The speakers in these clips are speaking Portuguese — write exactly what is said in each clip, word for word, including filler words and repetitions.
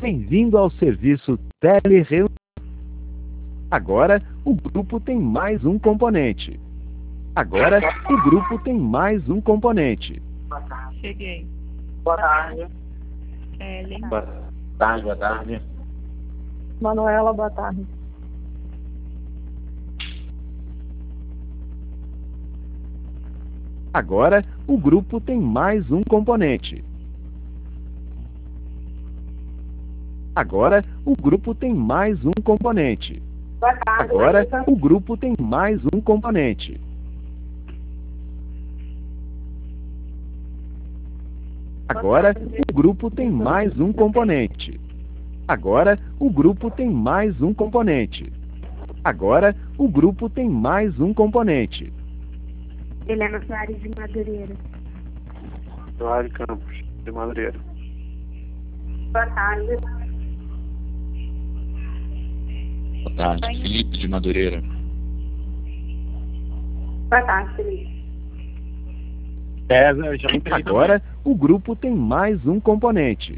Bem-vindo ao serviço Telereunião. Agora, o grupo tem mais um componente. Agora, o grupo tem mais um componente. Cheguei. Boa tarde. Ellen. Boa tarde, boa tarde. Manuela, boa tarde. Agora, o grupo tem mais um componente. Agora, o grupo tem mais um componente. Boa tarde. Agora, o grupo tem mais um componente. Agora, o grupo tem mais um componente. Agora, o grupo tem mais um componente. Agora, o grupo tem mais um componente. Helena Soares de Madureira. Soares Campos, de Madureira. Boa tarde. Boa tarde, Felipe de Madureira. Boa tarde, Felipe. César, já entrei. Agora, o grupo tem mais um componente.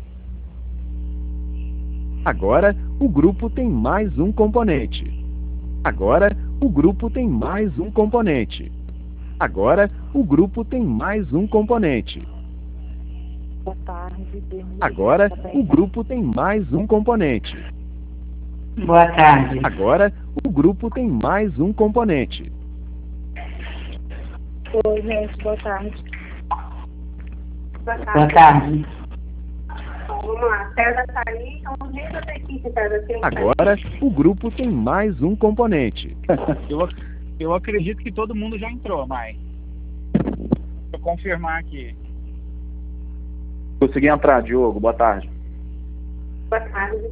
Agora, o grupo tem mais um componente. Agora, o grupo tem mais um componente. Agora, o grupo tem mais um componente. Boa tarde. Agora, o grupo tem mais um componente. Boa tarde. Agora, o grupo tem mais um componente. Oi, gente, boa tarde. Boa tarde. Boa tarde. Vamos lá, César tá aí, então vamos ver essa equipe, César. Tem Agora, o grupo tem mais um componente. Eu, ac- eu acredito que todo mundo já entrou, Mai. Vou confirmar aqui. Consegui entrar, Diogo, boa tarde. Boa tarde.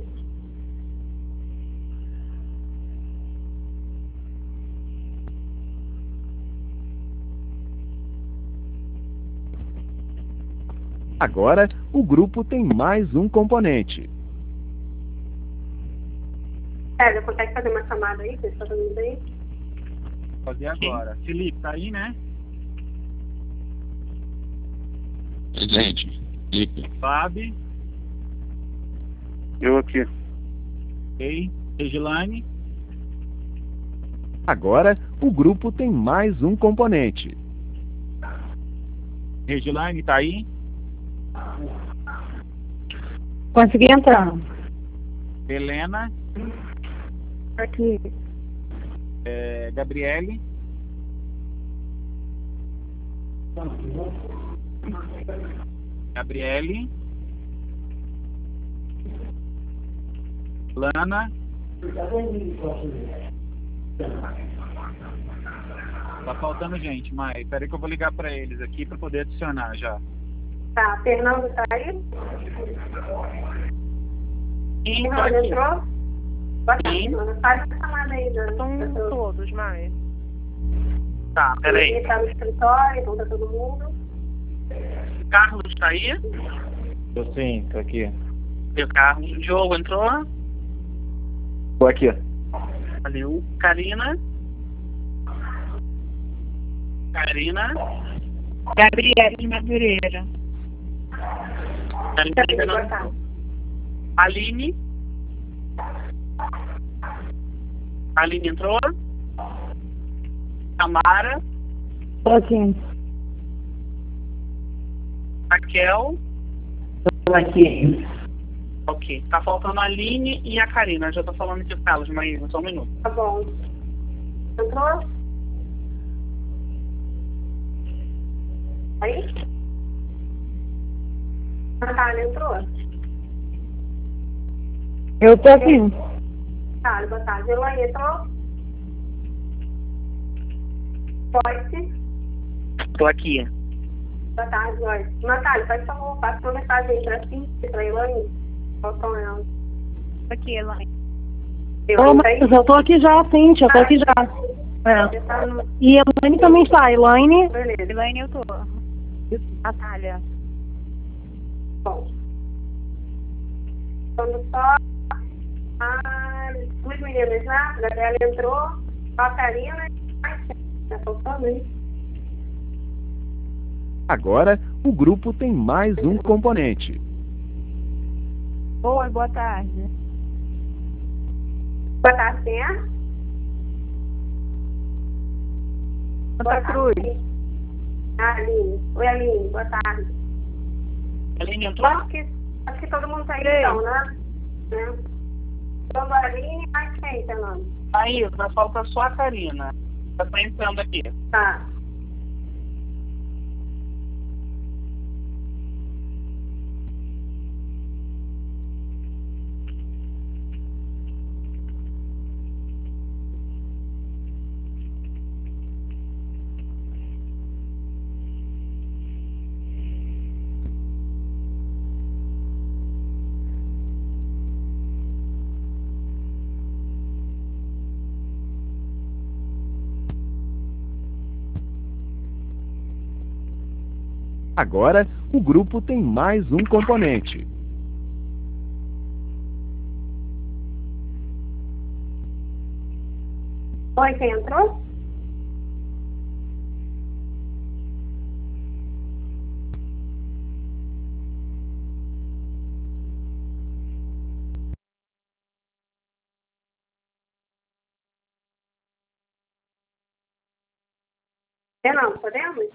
Agora, o grupo tem mais um componente. César, consegue fazer uma chamada aí? Vocês estão fazendo bem? Vou fazer agora. Felipe, tá aí, né? Presente, Felipe. Fábio, Eu aqui. ei, Regilane, Agora, o grupo tem mais um componente. Regilane, tá aí? Consegui entrar. Helena, Aqui. é, Gabriele, Gabriele, Lana, tá faltando gente, Mai. Peraí que eu vou ligar pra eles aqui pra poder adicionar já. Tá, Fernando tá aí? Fernando entrou? Boa tarde, mano. Faz a chamada aí. Da, São da sua- todos, mas. Tá, Ele tá no escritório, então tá todo mundo. Carlos tá aí? Eu sim, tô aqui. E o Carlos. Diogo entrou? Tô aqui. Valeu. Karina? Karina? Gabriela de Madureira. Karina Tá ainda bem, não boa entrou. tarde. Aline? Aline entrou? Tamara? Tô aqui. Raquel? Estou aqui. Ok. Tá faltando a Aline e a Karina. Já tô falando aqui com elas, mas só um minuto. Tá bom. Entrou? Aí? Natália entrou? Eu tô aqui. Tá, boa tarde. Elaine entrou? Joyce? Tô aqui. Boa tarde, Joyce. Natália, faz favor, passa uma mensagem aí pra Cíntia e pra Elaine. Faltam elas. Aqui, Elaine. Eu Ô, não mas sei. eu tô aqui já, Cíntia, eu tô aqui já. É. Você tá no... E a Elaine também está. Elaine, Beleza. Elaine, eu tô. Natália. Bom. Estamos só as duas meninas lá. A Gabriela entrou. A Karina. Tá faltando, hein? Agora, o grupo tem mais um componente. Oi, boa tarde. Boa tarde, quem é? Santa Cruz. Ah, Aline. Oi, Aline. Boa tarde. Aline entrou? Acho que, acho que todo mundo tá aí, então, né? né? Então, a Aline, mais quem, seu nome? Aí, vai falta só a Karina. Já tá entrando aqui. Tá. Agora, o grupo tem mais um componente. Oi, quem entrou? Não, podemos?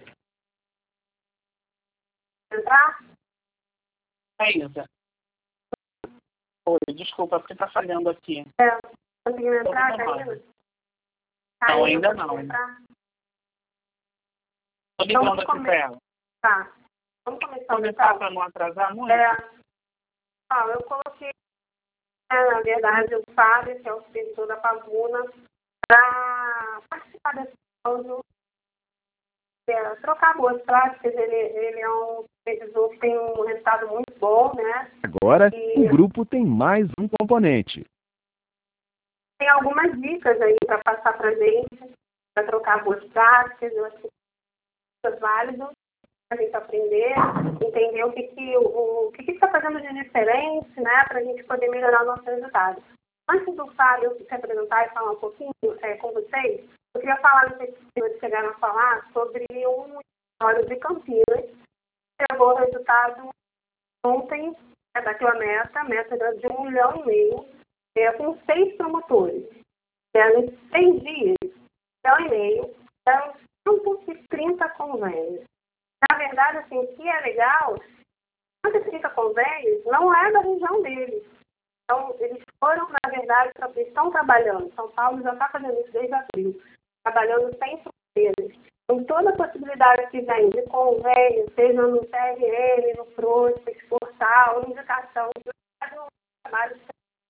Entrar? É isso. Oi, desculpa, porque tá falhando aqui. É, conseguiu entrar, Tô Karina? Não, ainda não. conseguiu entrar? Tô ligando Vamos aqui come- pra ela. Tá. Vamos começar, Começar então. pra não atrasar muito? É. Ó, eu coloquei, é, na verdade, o Fábio, que é o supervisor da Pavuna, para participar desse áudio, é, trocar boas práticas. Ele, ele é um supervisor que tem um resultado muito bom, né? Agora, E o grupo tem mais um componente. tem algumas dicas aí para passar para a gente, para trocar boas práticas. Eu acho que é válido para a gente aprender, entender o que que o, o que que está fazendo de diferente, né, para a gente poder melhorar o nosso resultado. Antes do Fábio se apresentar e falar um pouquinho é, com vocês, eu queria falar, não sei se vocês chegaram a falar, sobre um histórico de Campinas, que chegou o resultado ontem, né, bateu a meta, a meta era de um milhão e meio, é, com seis promotores. É, em seis dias, um milhão e meio, eram cento e trinta convênios. Na verdade, assim, o que é legal, cento e trinta convênios não é da região deles. Então, eles foram, na verdade, pra, estão trabalhando. São Paulo já está fazendo isso desde abril, trabalhando sem fronteiras. Então, toda a possibilidade que vem de convênio, seja no C R M, no Prospect, portal, indicação, no trabalho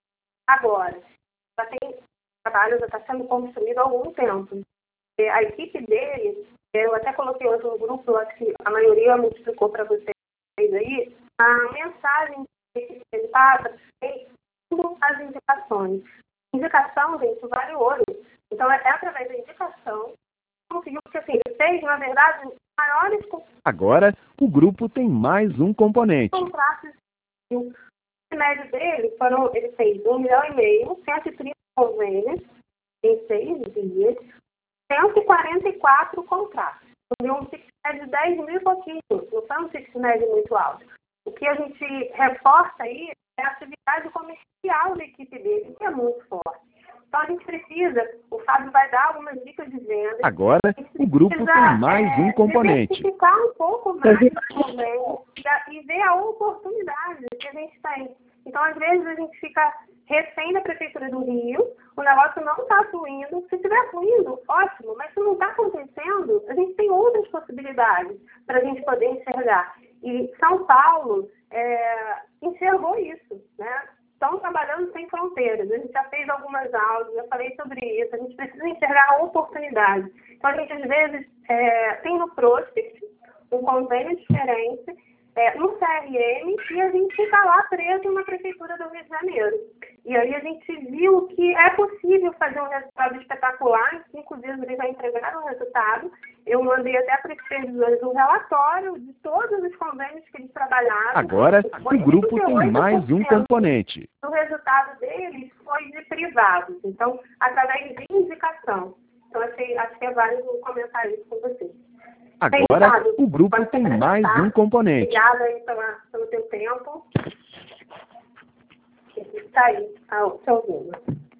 agora. Já tem trabalho, já está sendo construído há algum tempo. A equipe deles, eu até coloquei hoje no grupo, acho que a maioria multiplicou para vocês aí, a mensagem que ele passa é as indicações. Indicação, gente, vale ouro. Então, é através da indicação, conseguiu, porque assim, ele fez, na verdade, os maiores Agora, o grupo tem mais um componente. contratos. O médio dele, foram, ele fez um milhão e meio, cento e trinta convênios, em seis dias, cento e quarenta e quatro contratos. Deu um fixed médio de dez mil e pouquinho, não foi um fixed médio muito alto. O que a gente reforça aí é a atividade comercial da equipe dele, que é muito forte. Então a gente precisa, o Fábio vai dar algumas dicas de venda. Agora, o grupo tem mais um componente. Diversificar um pouco mais convênio e ver a oportunidade que a gente tem. Então, às vezes, a gente fica refém da Prefeitura do Rio, o negócio não está fluindo. Se estiver fluindo, ótimo, mas se não está acontecendo, a gente tem outras possibilidades para a gente poder enxergar. E São Paulo é, enxergou isso, né? Estão trabalhando sem fronteiras. A gente já fez algumas aulas, já falei sobre isso. A gente precisa enxergar a oportunidade. Então, a gente, às vezes, é, tem no Prospect um convênio diferente, é, no C R M, e a gente fica lá preso na Prefeitura do Rio de Janeiro. E aí a gente viu que é possível fazer um resultado espetacular. Em cinco dias eles já entregaram o resultado. Eu mandei até para os supervisores um relatório de todos os convênios que eles trabalharam. Agora, o grupo tem mais um componente. O resultado deles foi de privados, então, através de indicação. Então, achei, acho que é válido comentar isso com vocês. Agora, o grupo tem mais um componente. Obrigada aí pela, pelo teu tempo. tá aí, ah, te ouvindo.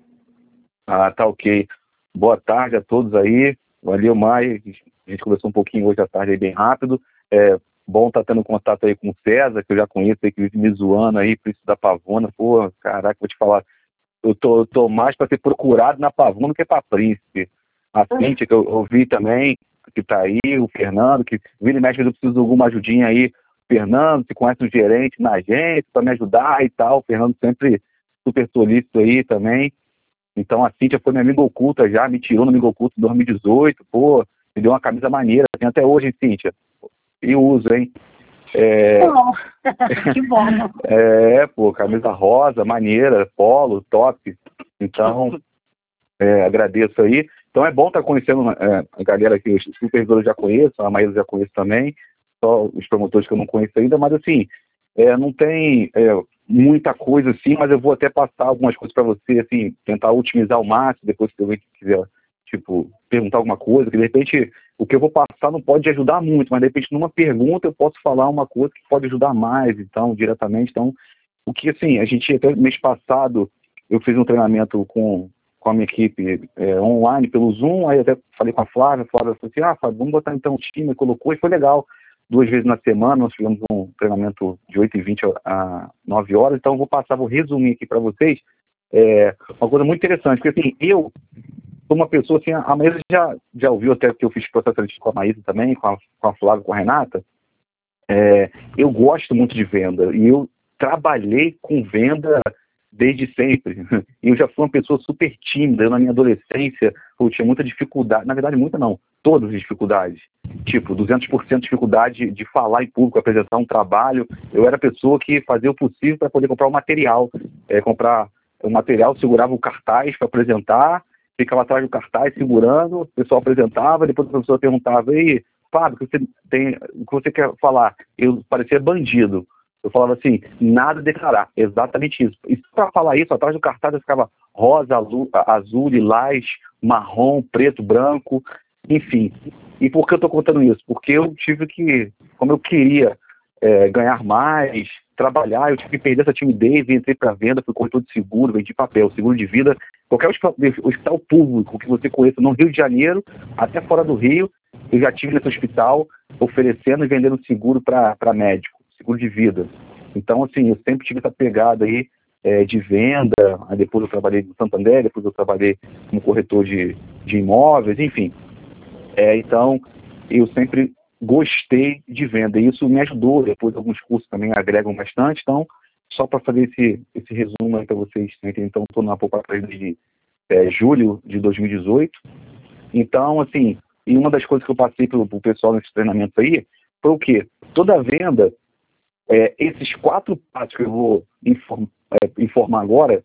Ah, tá ok. Boa tarde a todos aí. Valeu, Mai. A gente conversou um pouquinho hoje à tarde aí, bem rápido. É bom estar tendo contato aí com o César, que eu já conheço aí, que vive me zoando aí, por isso da Pavona. Pô, caraca, vou te falar. Eu tô, eu tô mais para ser procurado na Pavona que para Príncipe. A Cíntia, que eu ouvi também, que tá aí, o Fernando, que vira e mexe, eu preciso de alguma ajudinha aí. Fernando, se conhece um gerente na agência para me ajudar e tal. O Fernando sempre super solícito aí também. Então a Cíntia foi minha amiga oculta já, me tirou no amigo oculto em dois mil e dezoito, pô, me deu uma camisa maneira, tem até hoje, hein, Cíntia? E uso, hein? É... Que bom. É, pô, camisa rosa, maneira, polo, top. Então, é, agradeço aí. Então é bom estar conhecendo é, a galera que os supervisores eu já conheço, a Maísa já conheço também, só os promotores que eu não conheço ainda, mas assim, é, não tem é, muita coisa assim, mas eu vou até passar algumas coisas para você, assim, tentar otimizar ao máximo, depois que alguém quiser, tipo, perguntar alguma coisa, que de repente o que eu vou passar não pode ajudar muito, mas de repente numa pergunta eu posso falar uma coisa que pode ajudar mais, então, diretamente. Então, o que, assim, a gente, até mês passado, eu fiz um treinamento com, com a minha equipe é, online pelo Zoom, aí até falei com a Flávia, a Flávia falou assim, ah, Fábio, vamos botar então o time, colocou, e foi legal. Duas vezes na semana, nós tivemos um treinamento de oito e vinte a nove horas, então eu vou passar, vou resumir aqui para vocês, é, uma coisa muito interessante, porque assim, eu sou uma pessoa, assim, a Maísa já, já ouviu até que eu fiz processo seletivo com a Maísa também, com a, com a Flávia, com a Renata, é, eu gosto muito de venda, e eu trabalhei com venda desde sempre. Eu já fui uma pessoa super tímida. Eu, na minha adolescência, eu tinha muita dificuldade. Na verdade, muita não. Todas as dificuldades. Tipo, duzentos por cento de dificuldade de falar em público, apresentar um trabalho. Eu era a pessoa que fazia o possível para poder comprar o material. É, comprar o material, segurava o cartaz para apresentar, ficava atrás do cartaz segurando, o pessoal apresentava, depois a pessoa perguntava, ei, Fábio, o que você tem, o que você quer falar? Eu parecia bandido. Eu falava assim, nada a declarar, exatamente isso. E para falar isso, atrás do cartaz eu ficava rosa, azul, lilás, marrom, preto, branco, enfim. E por que eu estou contando isso? Porque eu tive que, como eu queria é, ganhar mais, trabalhar, eu tive que perder essa timidez e entrei para venda, fui corretor de seguro, vendi papel, seguro de vida, qualquer hospital, hospital público que você conheça no Rio de Janeiro, até fora do Rio, eu já tive nesse hospital oferecendo e vendendo seguro para médico, seguro de vida. Então, assim, eu sempre tive essa pegada aí é, de venda, aí depois eu trabalhei no Santander, depois eu trabalhei como corretor de, de imóveis, enfim. É, então, eu sempre gostei de venda, e isso me ajudou, depois alguns cursos também agregam bastante, então, só para fazer esse, esse resumo aí para vocês, então, estou na Poupa desde é, julho de dois mil e dezoito, então, assim, e uma das coisas que eu passei para o pessoal nesse treinamento aí, foi o quê? Toda venda, É, esses quatro passos que eu vou inform, é, informar agora,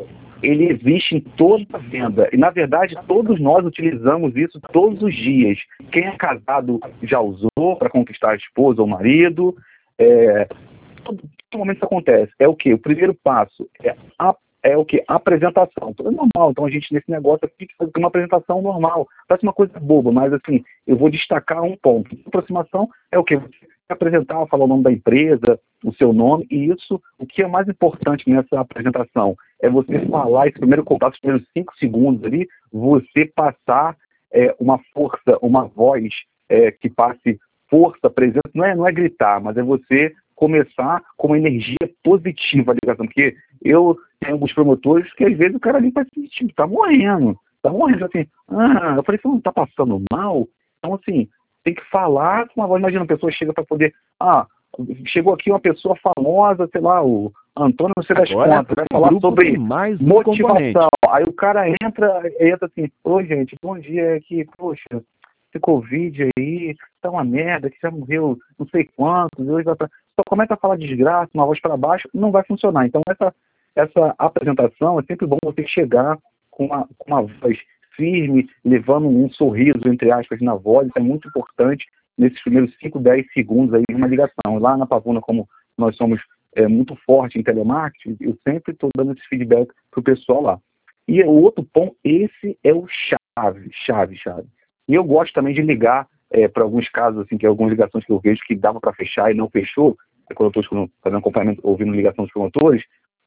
ele existe em toda a venda. E, na verdade, todos nós utilizamos isso todos os dias. Quem é casado já usou para conquistar a esposa ou o marido. É, todo, todo momento isso acontece. É o quê? O primeiro passo é, a, é o quê? A apresentação. Então, é normal. Então, a gente, nesse negócio aqui, faz uma apresentação normal. Parece uma coisa boba, mas, assim, eu vou destacar um ponto. A aproximação é o quê? Você apresentar, falar o nome da empresa, o seu nome, e isso, o que é mais importante nessa apresentação é você falar esse primeiro contato, os primeiros cinco segundos ali, você passar é, uma força, uma voz é, que passe força, presença, não é, não é gritar, mas é você começar com uma energia positiva a ligação, porque eu tenho alguns promotores que às vezes o cara ali vai se sentir, tá morrendo, tá morrendo, assim, ah, eu falei, você não tá passando mal? Então, assim, tem que falar com uma voz. Imagina, uma pessoa chega para poder... Ah, chegou aqui uma pessoa famosa, sei lá, o Antônio, não sei das Agora, contas, vai falar sobre mais um motivação. componente. Aí o cara entra, entra assim, oi, gente, bom dia, aqui, poxa, esse Covid aí, tá uma merda, que já morreu não sei quantos, hoje vai pra... Só começa a falar desgraça, uma voz para baixo, não vai funcionar. Então, essa, essa apresentação, é sempre bom você chegar com uma, com uma voz firme, levando um sorriso, entre aspas, na voz. Isso é muito importante nesses primeiros cinco, dez segundos aí de uma ligação. Lá na Pavona, como nós somos é, muito fortes em telemarketing, eu sempre estou dando esse feedback para o pessoal lá. E o outro ponto, esse é o chave, chave, chave. E eu gosto também de ligar é, para alguns casos, assim, que algumas ligações que eu vejo que dava para fechar e não fechou, é quando eu estou fazendo acompanhamento, ouvindo ligação dos promotores,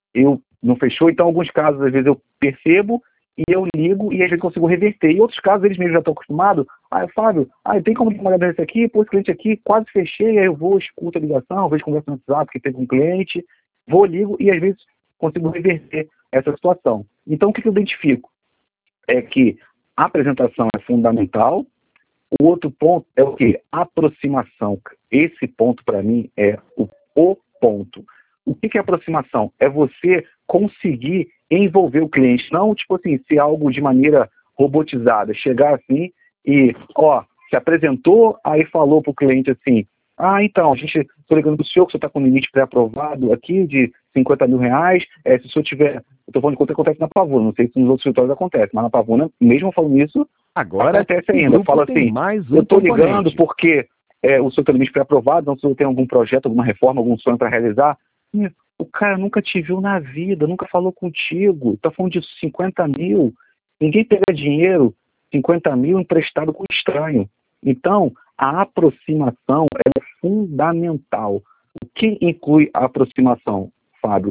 eu não fechou, então em alguns casos, às vezes eu percebo e eu ligo e às vezes consigo reverter. Em outros casos, eles mesmos já estão acostumados. Ah, Fábio, ah, tem como dar uma olhada nesse aqui? Pô, esse cliente aqui, quase fechei, aí eu vou, escuto a ligação, às vezes converso no WhatsApp, que teve um cliente, vou, ligo e às vezes consigo reverter essa situação. Então, o que eu identifico? É que a apresentação é fundamental. O outro ponto é o quê? Aproximação. Esse ponto, para mim, é o, o ponto. O que, que é aproximação? É você conseguir envolver o cliente. Não, tipo assim, ser algo de maneira robotizada. Chegar assim e, ó, se apresentou, aí falou para o cliente assim, ah, então, a gente, estou ligando para o senhor, que o senhor está com limite pré-aprovado aqui de cinquenta mil reais, é, se o senhor tiver, eu estou falando de quanto acontece na Pavuna, não sei se nos outros escritórios acontece, mas na Pavuna, mesmo falando isso, Agora, acontece ainda. Eu falo assim, mais um eu estou componente. ligando porque é, o senhor tem limite pré-aprovado, então se o senhor tem algum projeto, alguma reforma, algum sonho para realizar, o cara nunca te viu na vida, nunca falou contigo, está falando de cinquenta mil, ninguém pega dinheiro, cinquenta mil emprestado com estranho. Então, a aproximação é fundamental. O que inclui a aproximação, Fábio?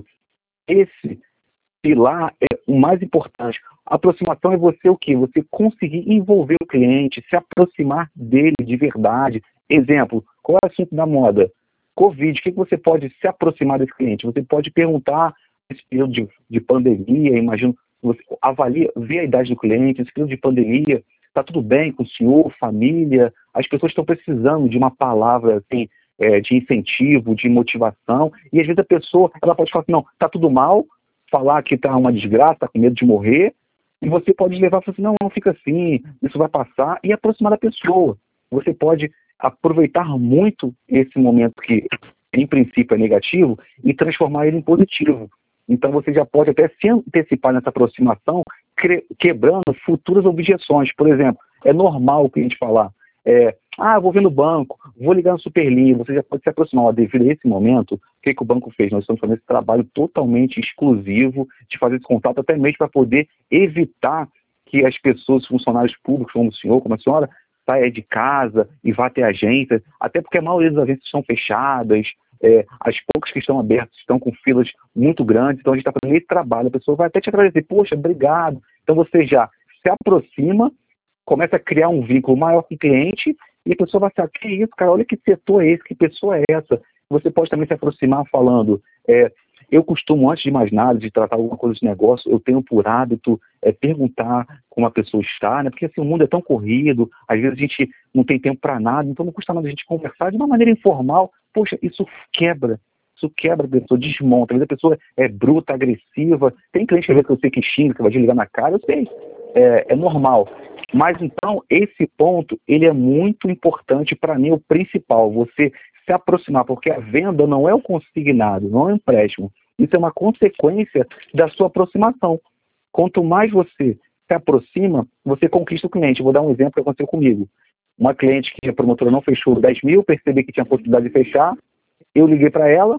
Esse pilar é o mais importante. A aproximação é você o quê? Você conseguir envolver o cliente, se aproximar dele de verdade. Exemplo, qual é o assunto da moda? Covid. O que você pode se aproximar desse cliente? Você pode perguntar nesse período de, de pandemia, imagino, você avalia, vê a idade do cliente, nesse período de pandemia, está tudo bem com o senhor, família, as pessoas estão precisando de uma palavra assim, é, de incentivo, de motivação, e às vezes a pessoa, ela pode falar assim, não, está tudo mal, falar que está uma desgraça, está com medo de morrer, e você pode levar e falar assim, não, não fica assim, isso vai passar, e aproximar da pessoa. Você pode aproveitar muito esse momento que, em princípio, é negativo, e transformar ele em positivo. Então você já pode até se antecipar nessa aproximação, quebrando futuras objeções. Por exemplo, é normal o cliente falar, é, ah, vou ver no banco, vou ligar no Superlinha, você já pode se aproximar. Ó, devido a esse momento, o que, que o banco fez? Nós estamos fazendo esse trabalho totalmente exclusivo de fazer esse contato, até mesmo para poder evitar que as pessoas, funcionários públicos, como o senhor, como a senhora, saia de casa e vá até a agência, até porque a maioria das agências estão fechadas, é, as poucas que estão abertas estão com filas muito grandes, então a gente está fazendo esse trabalho, a pessoa vai até te agradecer, poxa, obrigado. Então você já se aproxima, começa a criar um vínculo maior com o cliente e a pessoa vai saber, que isso, cara, olha que setor é esse, que pessoa é essa. Você pode também se aproximar falando, é, eu costumo, antes de mais nada, de tratar alguma coisa de negócio, eu tenho por hábito é, perguntar como a pessoa está, né? Porque assim, o mundo é tão corrido, às vezes a gente não tem tempo para nada, então não custa nada a gente conversar de uma maneira informal. Poxa, isso quebra, isso quebra a pessoa, desmonta. Às vezes a pessoa é bruta, agressiva, tem cliente que às vezes eu sei que xinga, que vai desligar na cara, eu sei, é, é normal. Mas então, esse ponto, ele é muito importante para mim, o principal, você se aproximar, porque a venda não é o consignado, não é o empréstimo. Isso é uma consequência da sua aproximação. Quanto mais você se aproxima, você conquista o cliente. Vou dar um exemplo que aconteceu comigo. Uma cliente que a promotora não fechou dez mil, percebi que tinha possibilidade de fechar, eu liguei para ela,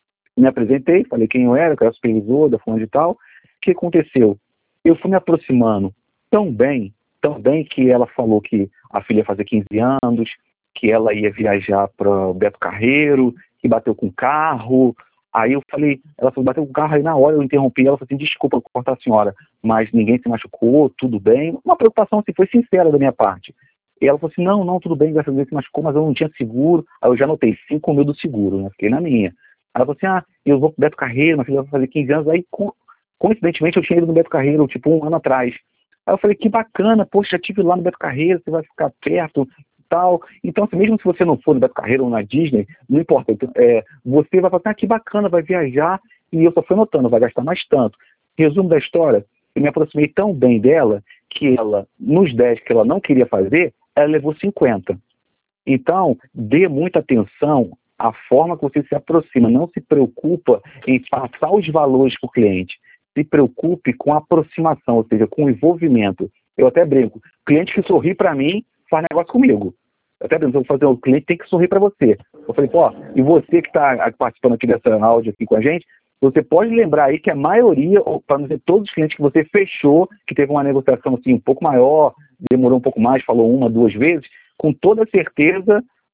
me apresentei, falei quem eu era, que era supervisor da fulana de tal. O que aconteceu? Eu fui me aproximando tão bem, tão bem que ela falou que a filha ia fazer quinze anos, que ela ia viajar para o Beto Carreiro, que bateu com o carro. Aí eu falei, ela falou, bateu com o carro, aí na hora eu interrompi, ela falou assim, desculpa cortar a senhora, mas ninguém se machucou, tudo bem. Uma preocupação assim, foi sincera da minha parte. E ela falou assim, não, não, tudo bem, graças a Deus se machucou, mas eu não tinha seguro. Aí eu já anotei cinco mil do seguro, né? Fiquei na minha. Aí ela falou assim, ah, eu vou pro Beto Carreiro, minha filha vai fazer quinze anos. Aí, co coincidentemente, eu tinha ido no Beto Carreiro, tipo, um ano atrás. Aí eu falei, que bacana, poxa, já estive lá no Beto Carreiro, você vai ficar perto e tal. Então, assim, mesmo se você não for no Beto Carreiro ou na Disney, não importa. É, você vai falar, ah, que bacana, vai viajar, e eu só fui anotando, vai gastar mais tanto. Resumo da história, eu me aproximei tão bem dela, que ela, nos dez que ela não queria fazer, ela levou cinquenta. Então, dê muita atenção à forma que você se aproxima. Não se preocupa em passar os valores para o cliente. Se preocupe com a aproximação, ou seja, com o envolvimento. Eu até brinco. Cliente que sorri para mim, faz negócio comigo. Eu até brinco, eu vou fazer, o cliente tem que sorrir para você. Eu falei, pô, e você que está participando aqui dessa áudio aqui com a gente, você pode lembrar aí que a maioria, ou para não dizer todos os clientes que você fechou, que teve uma negociação assim um pouco maior, demorou um pouco mais, falou uma, duas vezes, com toda certeza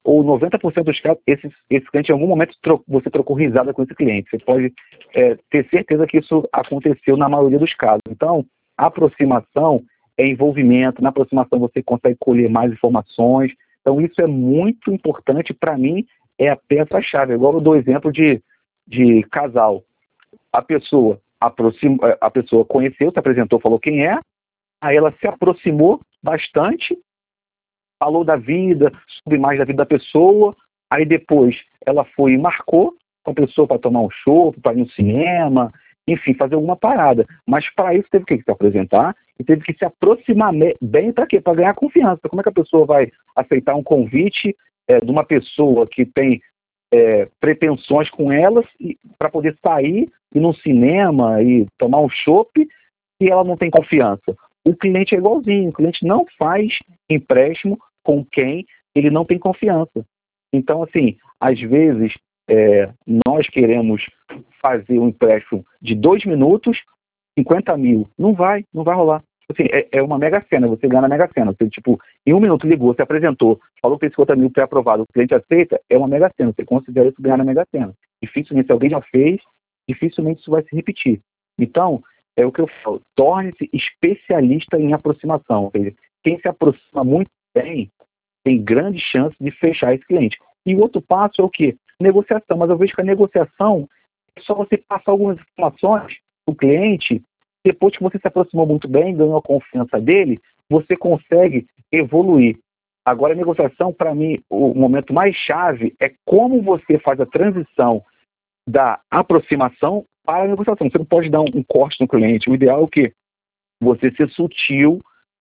ou noventa por cento dos casos, esse, esse cliente, em algum momento, tro você trocou risada com esse cliente. Você pode é, ter certeza que isso aconteceu na maioria dos casos. Então, a aproximação é envolvimento. Na aproximação, você consegue colher mais informações. Então, isso é muito importante. Para mim, é a peça-chave. Igual eu dou exemplo de, de casal. A pessoa, aproxima, a pessoa conheceu, se apresentou, falou quem é, aí ela se aproximou bastante, falou da vida, soube mais da vida da pessoa, aí depois ela foi e marcou com a pessoa para tomar um chopp, para ir no cinema, enfim, fazer alguma parada. Mas para isso teve que se apresentar e teve que se aproximar bem para quê? Para ganhar confiança. Como é que a pessoa vai aceitar um convite é, de uma pessoa que tem é, pretensões com elas para poder sair, ir num cinema e tomar um chopp e ela não tem confiança? O cliente é igualzinho, o cliente não faz empréstimo com quem ele não tem confiança. Então, assim, às vezes, é, nós queremos fazer um empréstimo de dois minutos, cinquenta mil. Não vai, não vai rolar. Assim, é, é uma mega cena, você ganha na mega cena. Você, tipo, em um minuto ligou, se apresentou, falou que esse cinquenta mil pré-aprovado, o cliente aceita, é uma mega cena. Você considera isso ganhar na mega cena. Dificilmente, se alguém já fez, dificilmente isso vai se repetir. Então, é o que eu falo, torne-se especialista em aproximação. Ou seja, quem se aproxima muito bem tem grande chance de fechar esse cliente. E o outro passo é o quê? Negociação. Mas eu vejo que a negociação é só você passar algumas informações para o cliente, depois que você se aproximou muito bem, ganhou a confiança dele, você consegue evoluir. Agora, a negociação, para mim, o momento mais chave é como você faz a transição da aproximação para a negociação. Você não pode dar um, um corte no cliente. O ideal é o quê? Você ser sutil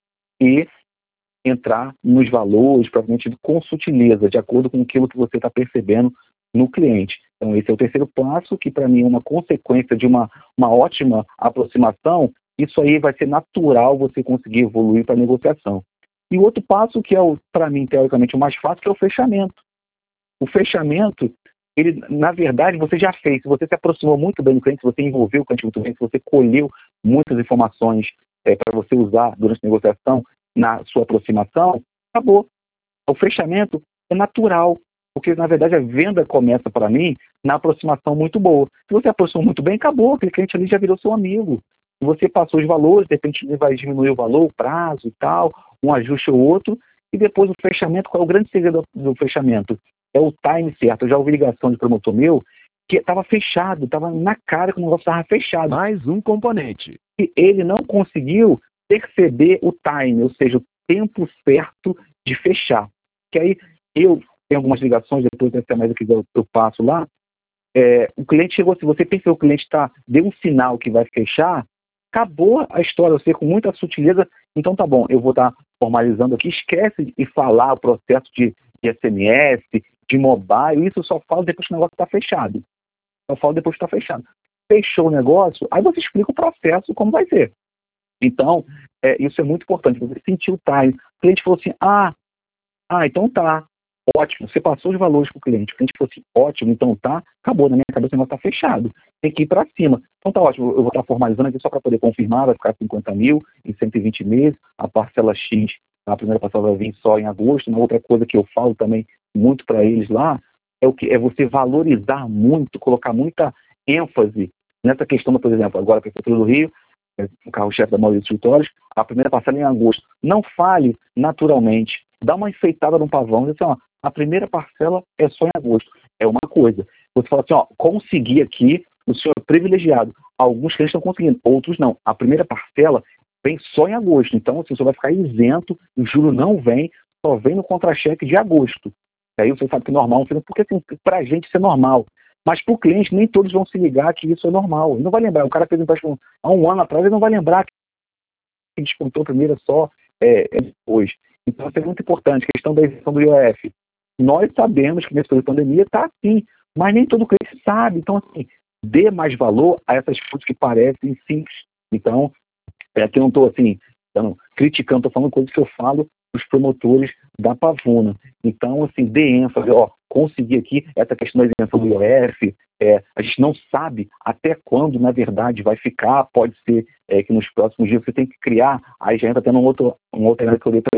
e entrar nos valores, provavelmente com sutileza, de acordo com aquilo que você está percebendo no cliente. Então, esse é o terceiro passo, que para mim é uma consequência de uma, uma ótima aproximação. Isso aí vai ser natural você conseguir evoluir para a negociação. E o outro passo, que é, para mim, teoricamente, o mais fácil, que é o fechamento. O fechamento, ele, na verdade, você já fez. Se você se aproximou muito bem do cliente, se você envolveu o cliente muito bem, se você colheu muitas informações é, para você usar durante a negociação, na sua aproximação, acabou. O fechamento é natural, porque, na verdade, a venda começa, para mim, na aproximação muito boa. Se você aproximou muito bem, acabou. Aquele cliente ali já virou seu amigo. Se você passou os valores, de repente ele vai diminuir o valor, o prazo e tal, um ajuste ou outro, e depois o fechamento. Qual é o grande segredo do fechamento? É o time certo. Eu já ouvi ligação de promotor meu que estava fechado, estava na cara que o negócio estava fechado. Mais um componente. E ele não conseguiu perceber o time, ou seja, o tempo certo de fechar. Que aí eu tenho algumas ligações, depois dessa mais aqui eu, eu passo lá, é, o cliente chegou, se você pensa que o cliente tá, deu um sinal que vai fechar, acabou a história, você com muita sutileza, então tá bom, eu vou estar tá formalizando aqui, esquece de falar o processo de, de S M S, de mobile, isso só fala depois que o negócio está fechado. Só fala depois que está fechado. Fechou o negócio, aí você explica o processo, como vai ser. Então, é, isso é muito importante, você sentir o time. O cliente falou assim, ah, ah, então tá, ótimo, você passou os valores para o cliente, o cliente falou assim, ótimo, então tá, acabou, na minha cabeça o negócio está fechado, tem que ir para cima. Então tá ótimo, eu vou estar formalizando aqui só para poder confirmar, vai ficar cinquenta mil em cento e vinte meses, a parcela X, a primeira parcela vai vir só em agosto. Uma outra coisa que eu falo também muito para eles lá, é o que é você valorizar muito, colocar muita ênfase nessa questão, por exemplo, agora a Prefeitura do Rio, o carro-chefe da maioria dos escritórios, a primeira parcela é em agosto. Não fale naturalmente. Dá uma enfeitada no pavão. Diz assim, ó, a primeira parcela é só em agosto. É uma coisa. Você fala assim, ó, consegui aqui, o senhor é privilegiado. Alguns clientes estão conseguindo, outros não. A primeira parcela vem só em agosto. Então, assim, o senhor vai ficar isento, o juro não vem, só vem no contra-cheque de agosto. Aí você sabe que é normal, porque assim, pra gente isso é normal. Mas para o cliente, nem todos vão se ligar que isso é normal. Ele não vai lembrar. O cara fez um empréstimo há um ano atrás, ele não vai lembrar que descontou primeiro só é, é depois. Então, isso é muito importante. A questão da isenção do I O F. Nós sabemos que nesse período de pandemia está assim, mas nem todo cliente sabe. Então, assim, dê mais valor a essas coisas que parecem simples. Então, é, aqui eu não estou assim, então, criticando, estou falando coisas que eu falo para os promotores da Pavuna. Então, assim, dê ênfase, ó, conseguir aqui essa questão da isenção do I O F, é, a gente não sabe até quando, na verdade, vai ficar, pode ser é, que nos próximos dias você tem que criar, aí já entra tendo um outro, um outro que eu dei para eles,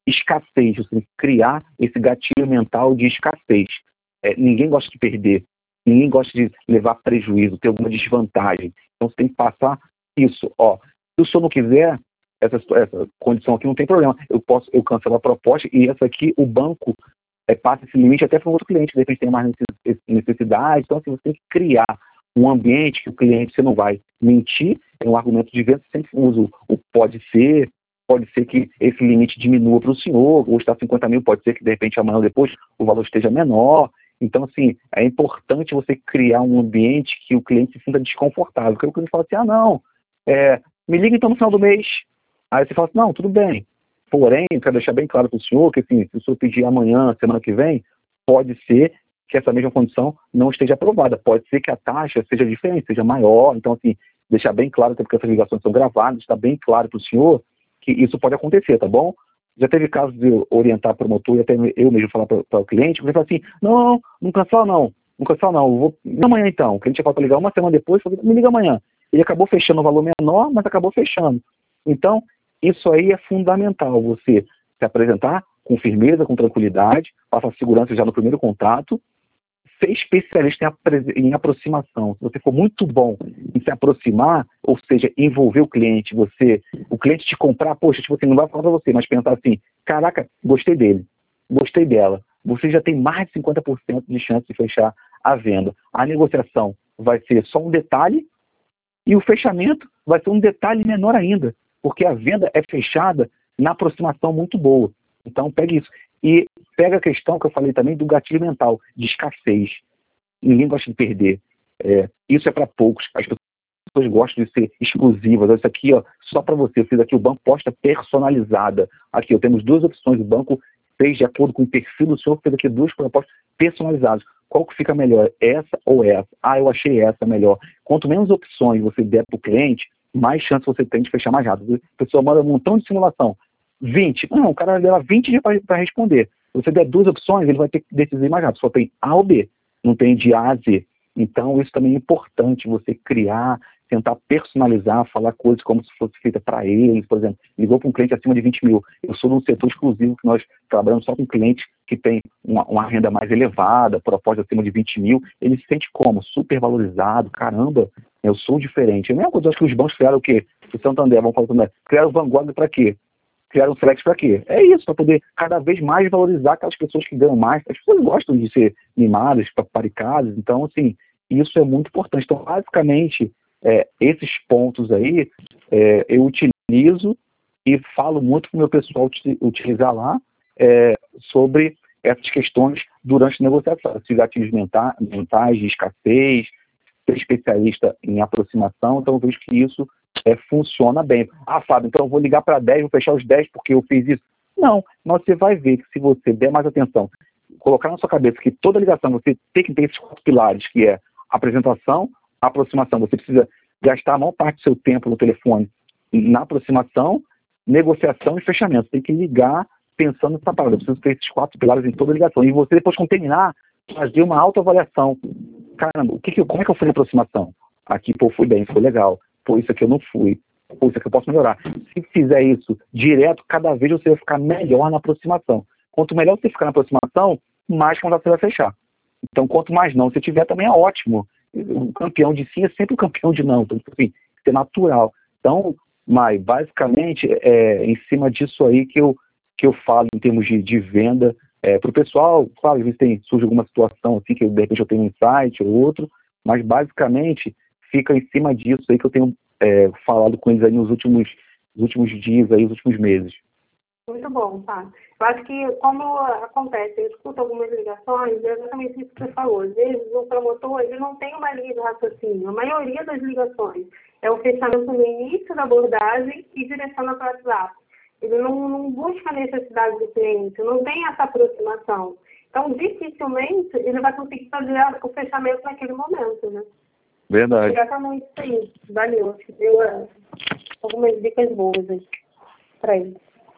escassez, você tem que criar esse gatilho mental de escassez. É, ninguém gosta de perder, ninguém gosta de levar prejuízo, ter alguma desvantagem. Então você tem que passar isso. Ó, se o senhor não quiser essa, essa condição aqui, não tem problema. Eu posso, eu cancelo a proposta e essa aqui, o banco é, passa esse limite até para um outro cliente, de repente tem mais necessidade. Então assim, você tem que criar um ambiente que o cliente, você não vai mentir, é um argumento de venda, sempre usa o, o pode ser, pode ser que esse limite diminua para o senhor, ou está cinquenta mil, pode ser que de repente amanhã ou depois o valor esteja menor. Então, assim, é importante você criar um ambiente que o cliente se sinta desconfortável, porque o cliente fala assim, ah, não, é, me liga então no final do mês. Aí você fala assim, não, tudo bem, porém, eu quero deixar bem claro para o senhor que, assim, se o senhor pedir amanhã, semana que vem, pode ser que essa mesma condição não esteja aprovada, pode ser que a taxa seja diferente, seja maior. Então, assim, deixar bem claro, até porque essas ligações são gravadas, está bem claro para o senhor que isso pode acontecer, tá bom? Já teve casos de eu orientar o promotor e até eu mesmo falar para o cliente, ele fala assim, não, não cancela não, não cancela não, eu vou amanhã então. O cliente ia falar para ligar uma semana depois, falou, me liga amanhã. Ele acabou fechando o valor menor, mas acabou fechando. Então, isso aí é fundamental, você se apresentar com firmeza, com tranquilidade, passar segurança já no primeiro contato, ser especialista em, apre- em aproximação. Se você for muito bom em se aproximar, ou seja, envolver o cliente, você, o cliente te comprar, poxa, tipo assim, não vai falar para você, mas pensar assim, caraca, gostei dele, gostei dela. Você já tem mais de cinquenta por cento de chance de fechar a venda. A negociação vai ser só um detalhe e o fechamento vai ser um detalhe menor ainda, porque a venda é fechada na aproximação muito boa. Então, pegue isso. E pega a questão que eu falei também do gatilho mental, de escassez. Ninguém gosta de perder. É, isso é para poucos. As pessoas gostam de ser exclusivas. Isso aqui, ó, só para você. Eu fiz aqui o banco posta personalizada. Aqui, ó, temos duas opções. O banco fez de acordo com o perfil do senhor, fez aqui duas propostas personalizadas. Qual que fica melhor? Essa ou essa? Ah, eu achei essa melhor. Quanto menos opções você der para o cliente, mais chance você tem de fechar mais rápido. A pessoa manda um montão de simulação. vinte. Não, o cara leva vinte dias para responder. Se você der duas opções, ele vai ter que decidir mais rápido. Só tem A ou B, não tem de A a Z. Então, isso também é importante, você criar, tentar personalizar, falar coisas como se fosse feita para eles. Por exemplo, ligou para um cliente acima de vinte mil. Eu sou de um setor exclusivo que nós trabalhamos só com clientes que têm uma, uma renda mais elevada, proposta acima de vinte mil. Ele se sente como? Super valorizado. Caramba, eu sou diferente. É a mesma coisa, acho que os bancos criaram o quê? O Santander, vamos falar também. Criaram o Vanguard para quê? Criaram o Select para quê? É isso, para poder cada vez mais valorizar aquelas pessoas que ganham mais. As pessoas gostam de ser mimadas, paparicadas. Então, assim, isso é muito importante. Então, basicamente, é, esses pontos aí, é, eu utilizo e falo muito para o meu pessoal utilizar lá é, sobre essas questões durante a negociação. Esses gatilhos menta- mentais de escassez, ser especialista em aproximação. Então, eu vejo que isso É, funciona bem. Ah, Fábio, então eu vou ligar para dez, vou fechar os dez porque eu fiz isso. Não, mas você vai ver que se você der mais atenção, colocar na sua cabeça que toda ligação você tem que ter esses quatro pilares, que é apresentação, aproximação. Você precisa gastar a maior parte do seu tempo no telefone na aproximação, negociação e fechamento. Você tem que ligar pensando nessa parada. Eu preciso ter esses quatro pilares em toda ligação. E você, depois, quando terminar, fazer uma autoavaliação. Caramba, o que que eu, como é que eu fui na aproximação? Aqui, pô, fui bem, foi legal. Pô, isso aqui eu não fui. Pô, isso aqui eu posso melhorar. Se fizer isso direto, cada vez você vai ficar melhor na aproximação. Quanto melhor você ficar na aproximação, mais contrato você vai fechar. Então, quanto mais não você tiver, também é ótimo. O campeão de sim é sempre o campeão de não. Então, assim, isso é natural. Então, Mai, basicamente, é em cima disso aí que eu, que eu falo em termos de, de venda. É, para o pessoal, claro, às vezes tem, surge alguma situação assim, que de repente eu tenho um insight ou outro, mas basicamente fica em cima disso aí que eu tenho é, falado com eles aí nos últimos, nos últimos dias, aí, nos últimos meses. Muito bom, tá? Eu acho que, como acontece, eu escuto algumas ligações, é exatamente isso que você falou. Às vezes, o promotor ele não tem uma linha de raciocínio. A maioria das ligações é o fechamento no início da abordagem e direciona para o WhatsApp. Ele não, não busca a necessidade do cliente, não tem essa aproximação. Então, dificilmente, ele vai conseguir fazer o fechamento naquele momento, né? Verdade. Exatamente isso aí. Valeu. Acho que deu uh, algumas dicas boas aí para ele.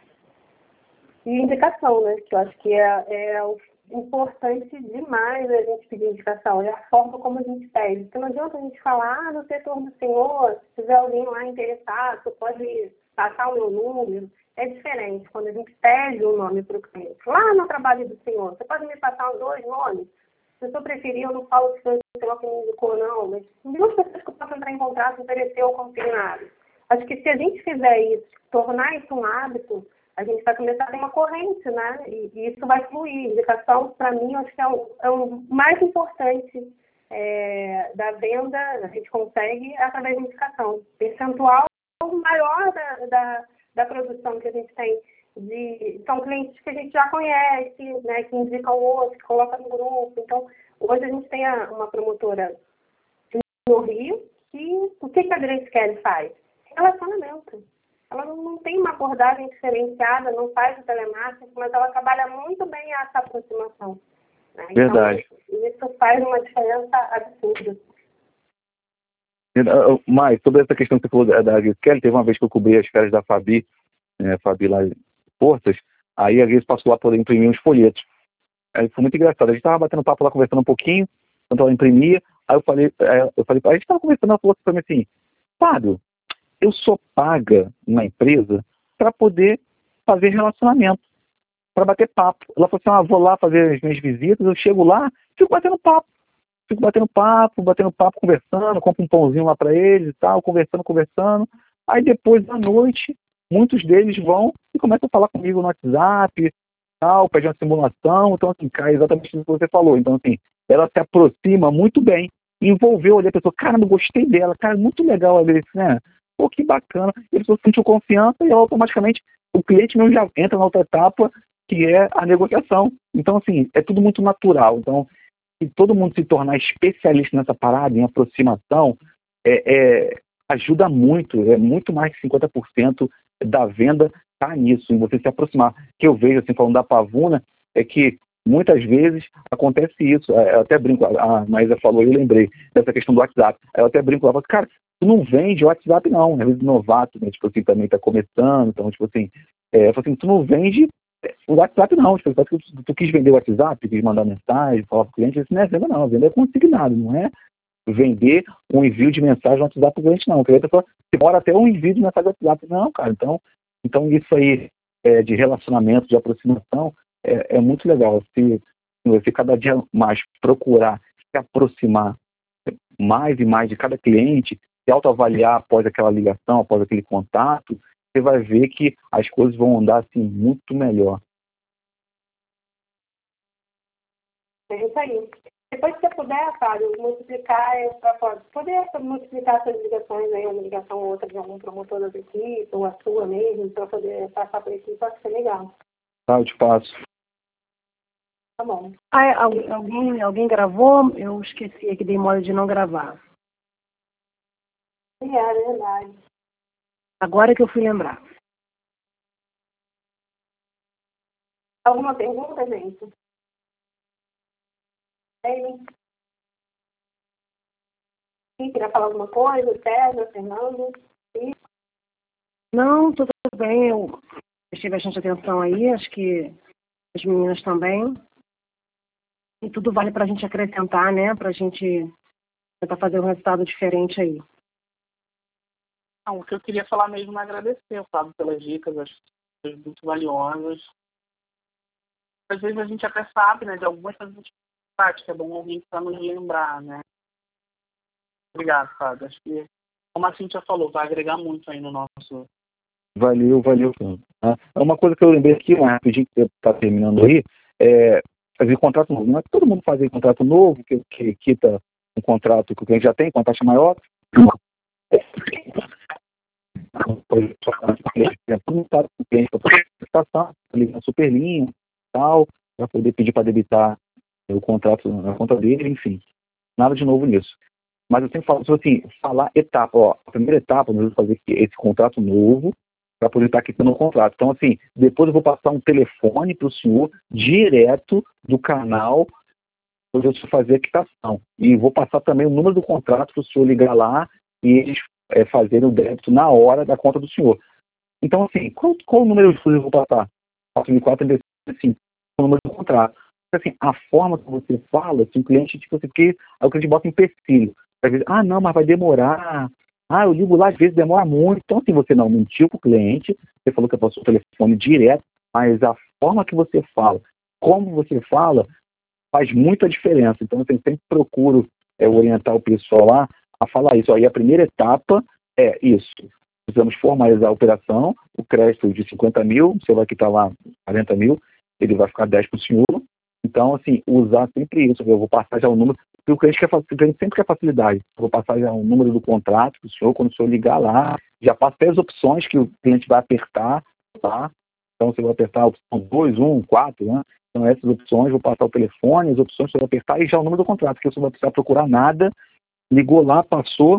E indicação, né? Que eu acho que é, é importante demais a gente pedir indicação. É a forma como a gente pede. Porque não adianta a gente falar, ah, no setor do senhor, se tiver alguém lá interessado, você pode passar o meu número, é diferente quando a gente pede um nome para o cliente. Lá no trabalho do senhor, você pode me passar os dois nomes? Se eu preferir, eu não falo que foi o senhor que me indicou, não, mas duas pessoas que eu posso entrar em contrato, oferecer ou consignado. Acho que se a gente fizer isso, tornar isso um hábito, a gente vai começar a ter uma corrente, né? E, e isso vai fluir. Indicação, para mim, acho que é o, é o mais importante é, da venda, a gente consegue é através de indicação. Percentual maior da, da, da produção que a gente tem. De, são clientes que a gente já conhece, né, que indicam outros, que colocam no grupo. Então, hoje a gente tem a, uma promotora no Rio, que o que, que a Grace Kelly faz? Relacionamento. Ela não, não tem uma abordagem diferenciada, não faz o telemarketing, mas ela trabalha muito bem essa aproximação. Né? Verdade. Então, isso faz uma diferença absurda. Mas, sobre essa questão que você falou da, da Grace Kelly, teve uma vez que eu cobri as férias da Fabi, né, Fabi lá em Portas, aí a Grace passou lá para poder imprimir uns folhetos. Aí foi muito engraçado. A gente estava batendo papo lá, conversando um pouquinho, enquanto ela imprimia, aí eu falei, eu falei, a gente estava conversando, ela falou para mim assim, Fábio, eu sou paga na empresa para poder fazer relacionamento, para bater papo. Ela falou assim, ah, vou lá fazer as minhas visitas, eu chego lá, fico batendo papo. Fico batendo papo, batendo papo, conversando, compro um pãozinho lá para eles e tal, conversando, conversando. Aí depois da noite, muitos deles vão e começam a falar comigo no WhatsApp, tal, pedem uma simulação. Então, assim, cai exatamente isso que você falou. Então, assim, ela se aproxima muito bem, envolveu ali a pessoa, cara, não gostei dela, cara, muito legal a Grace, né? Pô, que bacana. E a pessoa sentiu confiança e ela, automaticamente, o cliente mesmo já entra na outra etapa, que é a negociação. Então, assim, é tudo muito natural. Então, se todo mundo se tornar especialista nessa parada, em aproximação, é, é, ajuda muito, é muito mais de cinquenta por cento da venda está nisso, em você se aproximar. O que eu vejo, assim, falando da Pavuna, é que muitas vezes acontece isso. Eu até brinco, a Maísa falou, eu lembrei dessa questão do WhatsApp. Eu até brinco, ela fala, cara, tu não vende o WhatsApp não, às vezes novato, né, tipo assim, também está começando, então, tipo assim, é, eu falo assim, tu não vende o WhatsApp não, tipo, tu, tu, tu quis vender o WhatsApp, quis mandar mensagem, falar para o cliente, isso não é venda não, venda é consignado, não é vender um envio de mensagem no WhatsApp para o cliente não, porque a pessoa demora até um envio de mensagem no WhatsApp, não, cara, então, então isso aí é, de relacionamento, de aproximação, é, é muito legal, se, se você cada dia mais procurar se aproximar mais e mais de cada cliente, se autoavaliar após aquela ligação, após aquele contato, você vai ver que as coisas vão andar assim muito melhor. É isso aí. Depois que você puder, Fábio, multiplicar para poder multiplicar essas ligações aí, uma ligação ou outra de algum promotor da equipe, ou a sua mesmo, para poder passar para a equipe, acho que é legal. Tá, eu te passo. Tá bom. Ah, alguém, alguém gravou? Eu esqueci aqui, dei mole de não gravar. É, é verdade. Agora que eu fui lembrar. Alguma pergunta, gente? Tem? Sim, queria falar alguma coisa? César, Fernando? Sim. Não, tudo bem. Eu prestei bastante atenção aí. Acho que as meninas também. E tudo vale para a gente acrescentar, né? Para a gente tentar fazer um resultado diferente aí. Não, o que eu queria falar mesmo é agradecer, Fábio, pelas dicas, acho que são muito valiosas. Às vezes a gente até sabe, né, de algumas coisas práticas, é bom alguém para nos lembrar, né. Obrigado, Fábio. Acho que, como a Cíntia falou, vai agregar muito aí no nosso... Valeu, valeu. É uma coisa que eu lembrei aqui, mas rapidinho que está terminando aí, é fazer contrato novo. Não é que todo mundo faz contrato novo, que, que quita um contrato que o cliente já tem, com a taxa maior. Perguntar para o cliente para poder prestação, ligar super linha, tal, para poder pedir para debitar o contrato na conta dele, enfim. Nada de novo nisso. Mas eu sempre falo assim, falar etapa, ó, a primeira etapa nós vamos fazer esse contrato novo para poder estar quitando o contrato. Então, assim, depois eu vou passar um telefone para o senhor direto do canal onde eu vou fazer a quitação. E vou passar também o número do contrato para o senhor ligar lá e eles é, fazerem o débito na hora da conta do senhor. Então, assim, qual, qual o número que eu vou passar? quatro mil e quatrocentos e trinta e cinco, o número do contrato. Assim, a forma que você fala, se o cliente, tipo assim, porque aí o cliente bota um empecilho. Às vezes, ah, não, mas vai demorar, Ah, eu ligo lá, às vezes demora muito. Então, assim, você não mentiu para o cliente, você falou que é para o seu telefone direto, mas a forma que você fala, como você fala, faz muita diferença. Então, eu sempre procuro é, orientar o pessoal lá a falar isso. Aí a primeira etapa é isso. Precisamos formalizar a operação, o crédito de cinquenta mil, você vai quitar lá quarenta mil, ele vai ficar dez para o senhor. Então, assim, usar sempre isso. Eu vou passar já o número, porque o cliente, quer, o cliente sempre quer facilidade. Eu vou passar já o número do contrato para o senhor, quando o senhor ligar lá, já passa até as opções que o cliente vai apertar, tá? Então, você vai apertar a opção dois, um, quatro, né? Então, essas opções, vou passar o telefone, as opções você vai apertar e já o número do contrato, que você não vai precisar procurar nada. Ligou lá, passou,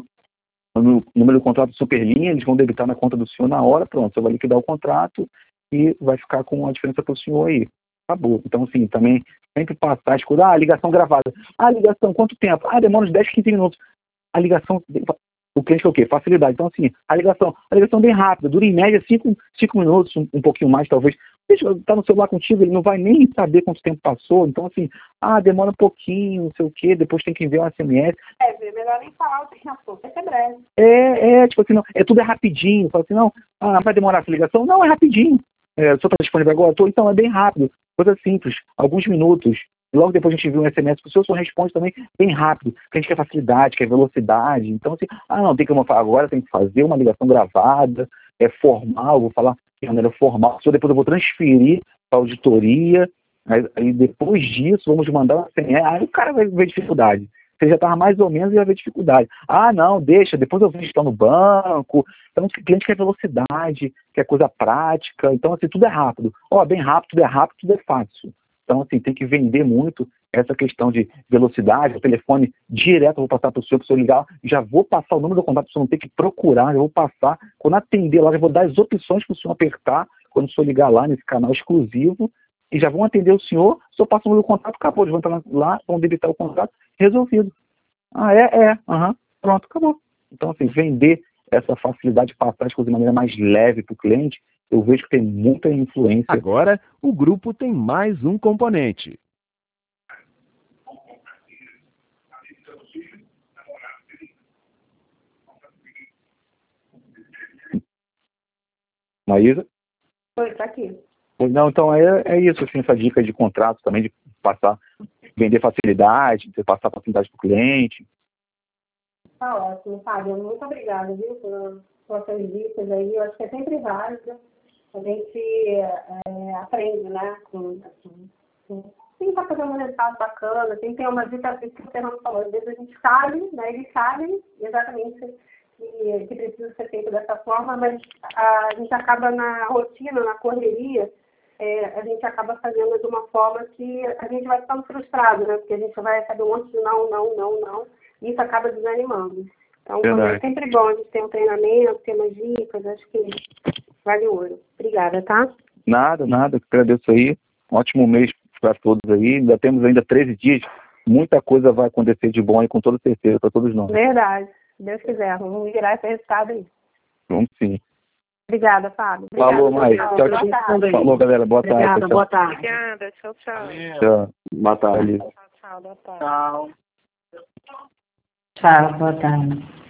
no número do contrato Superlinha, eles vão debitar na conta do senhor na hora, pronto, você vai liquidar o contrato e vai ficar com a diferença para o senhor aí. Acabou. Então, assim, também sempre passar, escutar, ah, ligação gravada. Ah, ligação, quanto tempo? Ah, demora uns dez, quinze minutos. A ligação, o cliente quer o quê? Facilidade. Então, assim, a ligação, a ligação bem rápida, dura em média cinco minutos, um, um pouquinho mais, talvez. Está no celular contigo, ele não vai nem saber quanto tempo passou. Então, assim, ah, demora um pouquinho, não sei o quê, depois tem que enviar um S M S. É, melhor nem falar o tempo, vai ser breve. É, é, tipo assim, não, é tudo é rapidinho. Fala assim, não, ah, vai demorar essa ligação? Não, é rapidinho. É, o senhor está disponível agora? Tô, então, é bem rápido. Coisa simples, alguns minutos. Logo depois a gente envia um S M S para o senhor, o senhor responde também bem rápido, porque a gente quer facilidade, quer velocidade. Então, assim, ah, não, tem que agora tem que fazer uma ligação gravada, é formal, vou falar de maneira formal, senhor, depois eu vou transferir para a auditoria, aí, aí depois disso vamos mandar um S M S, aí o cara vai ver dificuldade. Você já estava mais ou menos e vai ver dificuldade. Ah, não, deixa, depois eu vejo que está no banco. Então, o cliente quer velocidade, quer coisa prática. Então, assim, tudo é rápido. Ó, bem rápido, tudo é rápido, tudo é fácil. Então, assim, tem que vender muito essa questão de velocidade, o telefone direto, eu vou passar para o senhor, para o senhor ligar, já vou passar o número do contato, para o senhor não ter que procurar, já vou passar, quando atender lá, já vou dar as opções para o senhor apertar, quando o senhor ligar lá nesse canal exclusivo, e já vão atender o senhor, o senhor passa o número do contato, acabou, eles vão entrar lá, vão debitar o contrato, resolvido. Ah, é? É, aham, pronto, acabou. Então, assim, vender essa facilidade de passar as coisas de maneira mais leve para o cliente, eu vejo que tem muita influência. Agora, o grupo tem mais um componente. Maísa? Oi, tá aqui. Não, então é, é isso, assim, essa dica de contrato também, de passar, vender facilidade, de passar facilidade para o cliente. Tá ótimo, Fábio. Muito obrigada, viu, por, por essas dicas aí. Eu acho que é sempre válido. A gente é, aprende, né? Com, assim, com, tem que fazer um resultado bacana, tem que ter uma dica que o Fernando falou. Às vezes a gente sabe, né? Eles sabem exatamente que, que precisa ser feito dessa forma, mas a gente acaba na rotina, na correria, é, a gente acaba fazendo de uma forma que a gente vai ficando frustrado, né? Porque a gente vai receber um monte de não, não, não, não. E isso acaba desanimando. Então, é sempre bom a gente ter um treinamento, ter umas dicas, acho que vale ouro. Obrigada, tá? Nada, nada, agradeço aí. Ótimo mês para todos aí. Ainda temos ainda treze dias. Muita coisa vai acontecer de bom aí, com toda certeza, para todos nós. Verdade. Se Deus quiser, vamos virar esse resultado aí. Vamos sim. Obrigada, Fábio. Obrigada. Falou, Maísa. Tchau, tchau. Falou, galera. Boa Obrigada, tarde. boa tarde. Obrigada, tchau, tchau. Tchau. Boa tarde. Tchau, tchau, boa tarde. Tchau. Tchau, boa tarde.